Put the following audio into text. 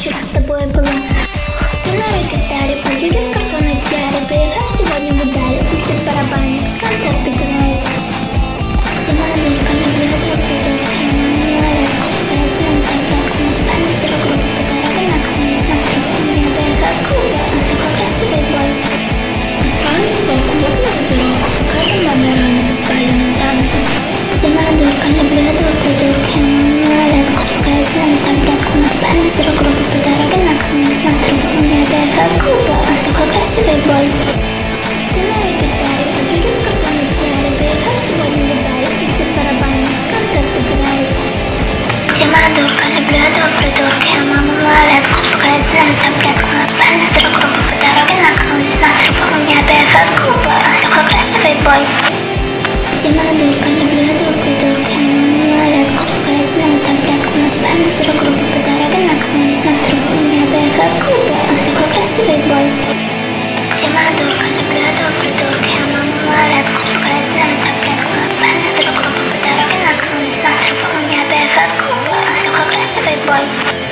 вчера с тобой было. Ты на рок-гитаре, подруги в картонной тиаре. BFF сегодня в ударе, сосед барабанит, концерт играет. Где моя дурка, люблю этого придурка. Малолетку, спускается на таблетку. Парни с рок-группы по дороге наткнулись на труп. У меня BFF клуба, он такой красивый бой. Устроим тусовку, вот на газировку. Покажем маме рано, свалим страну. Где моя дурка, люблю этого придурка. Малолетку, спускается на таблетку. Парни с рок-группы по дороге наткнулись на труп. У меня BFF клуба, он такой красивый бой. Ты на рок-гитаре, подруги в картонной тиаре. BFF сегодня в ударе, сосед барабанит, концерт играет. Где моя дурка, люблю этого придурка. Я мама малолетку, спускается на таблетку. Парни с рок-группы по дороге наткнулись на труп. У меня BFF клуба, он такой красивый бой. Где моя дурка, люблю этого придурка. Я мама малолетку, спускается на таблетку. Парни с рок-группы по дороге наткнулись на труп. У меня BFF клуба, он такой красивый бой. Где моя дурка, люблю этого придурка. Я мама малолетку, спускается на таблетку. Парни с рок-группы по дороге наткнулись на труп. У меня BFF клуба, он такой красивый бой.